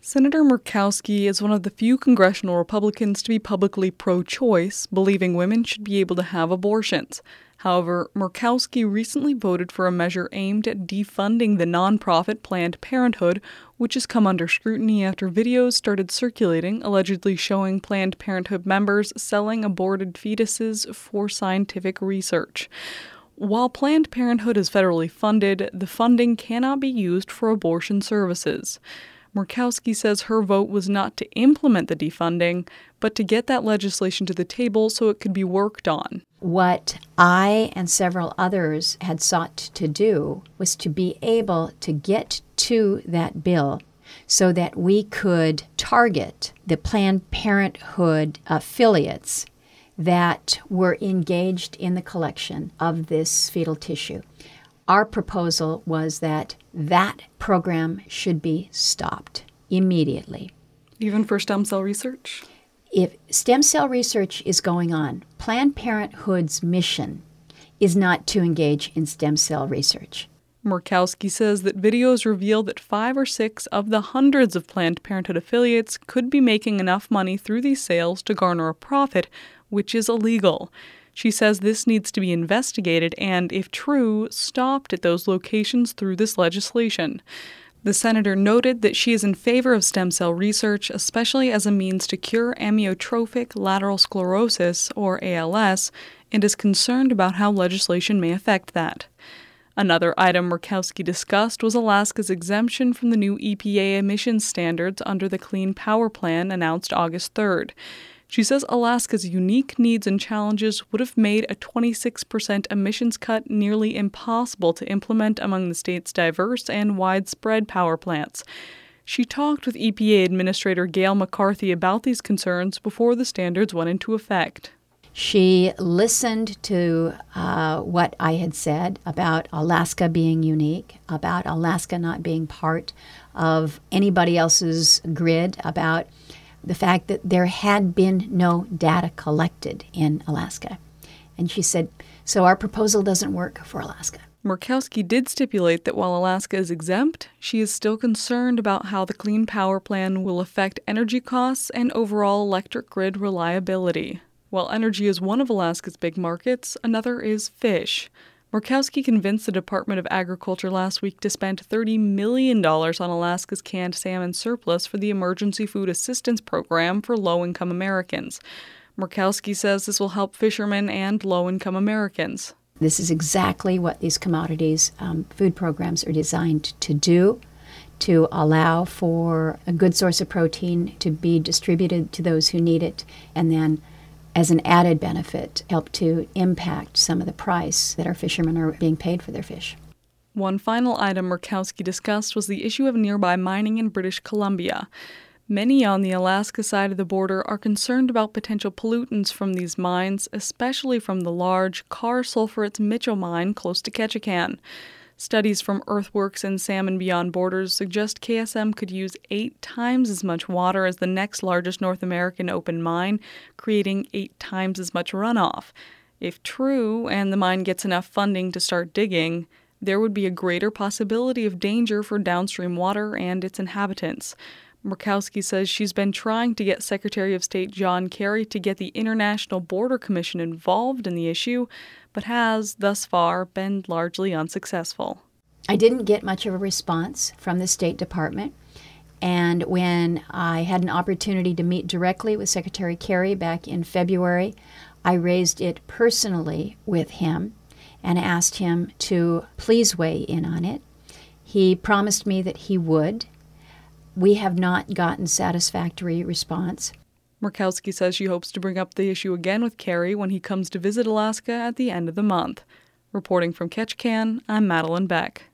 Senator Murkowski is one of the few congressional Republicans to be publicly pro-choice, believing women should be able to have abortions. However, Murkowski recently voted for a measure aimed at defunding the nonprofit Planned Parenthood, which has come under scrutiny after videos started circulating allegedly showing Planned Parenthood members selling aborted fetuses for scientific research. While Planned Parenthood is federally funded, the funding cannot be used for abortion services. Murkowski says her vote was not to implement the defunding, but to get that legislation to the table so it could be worked on. What I and several others had sought to do was to be able to get to that bill so that we could target the Planned Parenthood affiliates that were engaged in the collection of this fetal tissue. Our proposal was that that program should be stopped immediately. Even for stem cell research? If stem cell research is going on, Planned Parenthood's mission is not to engage in stem cell research. Murkowski says that videos reveal that 5 or 6 of the hundreds of Planned Parenthood affiliates could be making enough money through these sales to garner a profit, which is illegal. She says this needs to be investigated and, if true, stopped at those locations through this legislation. The senator noted that she is in favor of stem cell research, especially as a means to cure amyotrophic lateral sclerosis, or ALS, and is concerned about how legislation may affect that. Another item Murkowski discussed was Alaska's exemption from the new EPA emissions standards under the Clean Power Plan announced August 3rd. She says Alaska's unique needs and challenges would have made a 26% emissions cut nearly impossible to implement among the state's diverse and widespread power plants. She talked with EPA Administrator Gail McCarthy about these concerns before the standards went into effect. She listened to what I had said about Alaska being unique, about Alaska not being part of anybody else's grid, about the fact that there had been no data collected in Alaska. And she said, so our proposal doesn't work for Alaska. Murkowski did stipulate that while Alaska is exempt, she is still concerned about how the Clean Power Plan will affect energy costs and overall electric grid reliability. While energy is one of Alaska's big markets, another is fish. Murkowski convinced the Department of Agriculture last week to spend $30 million on Alaska's canned salmon surplus for the Emergency Food Assistance Program for low-income Americans. Murkowski says this will help fishermen and low-income Americans. This is exactly what these commodities food programs are designed to do, to allow for a good source of protein to be distributed to those who need it, and then as an added benefit, help to impact some of the price that our fishermen are being paid for their fish. One final item Murkowski discussed was the issue of nearby mining in British Columbia. Many on the Alaska side of the border are concerned about potential pollutants from these mines, especially from the large Carr Sulphurates Mitchell mine close to Ketchikan. Studies from Earthworks and Salmon Beyond Borders suggest KSM could use 8 times as much water as the next largest North American open mine, creating 8 times as much runoff. If true, and the mine gets enough funding to start digging, there would be a greater possibility of danger for downstream water and its inhabitants. Murkowski says she's been trying to get Secretary of State John Kerry to get the International Border Commission involved in the issue, but has, thus far, been largely unsuccessful. I didn't get much of a response from the State Department, and when I had an opportunity to meet directly with Secretary Kerry back in February, I raised it personally with him and asked him to please weigh in on it. He promised me that he would. We have not gotten satisfactory response. Murkowski says she hopes to bring up the issue again with Kerry when he comes to visit Alaska at the end of the month. Reporting from Ketchikan, I'm Madeline Beck.